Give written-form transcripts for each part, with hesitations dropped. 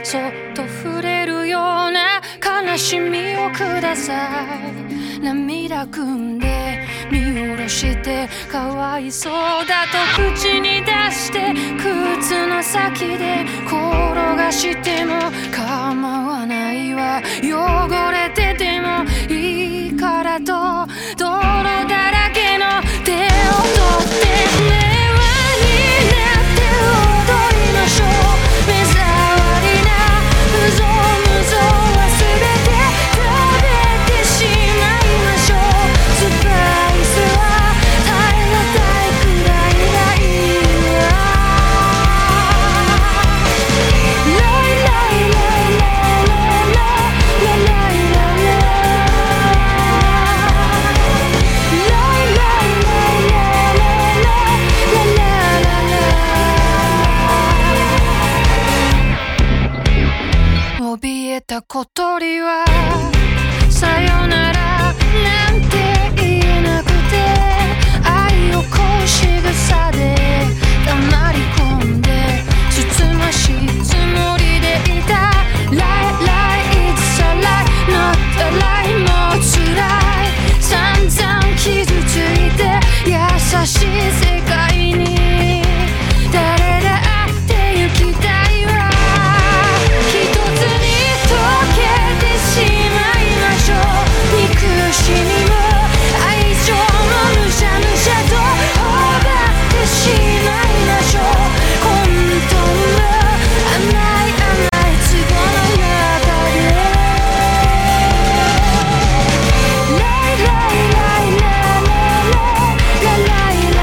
そっと触れるような悲しみをください。涙ぐんで見下ろしてかわいそうだと口に出して靴の先で転がしても構わないわ。汚れててもいいからと泥だらけの手を取って平和になって踊りましょう。目障りな無造無造は全て食べてしまいましょう。スパイスは耐え難いくらいがいいわ。ライライライライライライライラ怯えた小鳥はさよならなんて言えなくて愛をこう仕草で黙り込んでつつましいつもりでいた。 Lie lie it's a lie not a lie もう辛い散々傷ついて優しい世界に誰だって行きたいわ。一つに溶けてしまいましょう。憎しみも愛情もむしゃむしゃと頬張ってしまいましょう。混沌の甘い甘い壺の中でライライライライライライライラ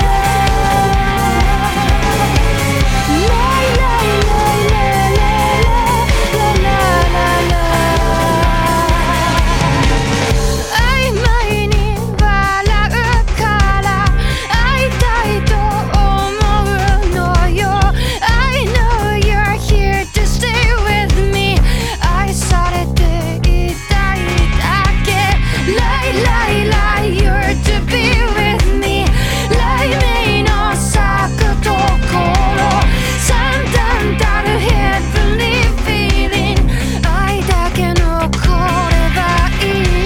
曖昧に笑うから会いたいと思うのよ。 I know you're here to stay with me 愛されていたいだけ。 Lie lie lie you're to be with me 雷鳴の咲くところ惨憺たる heavenly feeling 愛だけ残ればいい。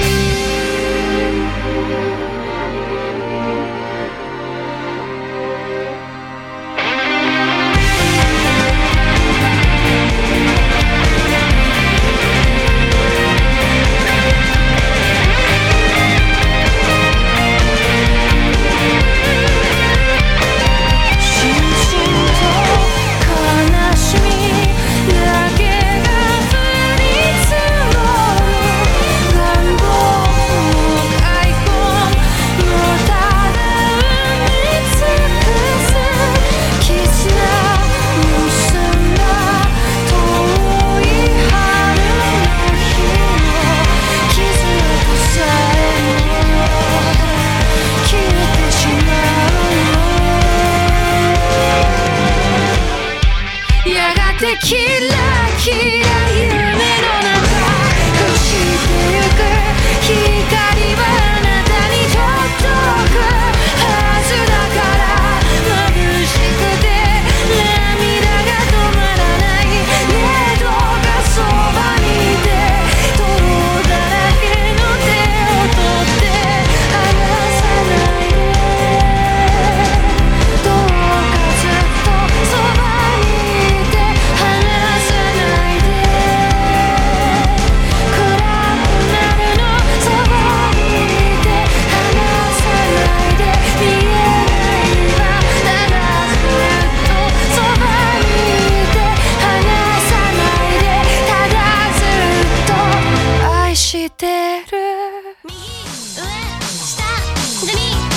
しんしんと悲しみだけが降り積もる。願望も開墾もただ埋め尽くす。絆結んだ遠い春の日の傷跡さえも消えてしまうの。やがてキラキラ夢の中朽ちてゆく光はあなたに届くはずだから。眩しくて涙が止まらないけどがそばにいて泥だらけの手を取って離さないで。どうかずっとそばにいて離さないで。暗くなるのそばにいて離さないで。見えないわただずっとそばにいて離さないで。ただずっと愛してる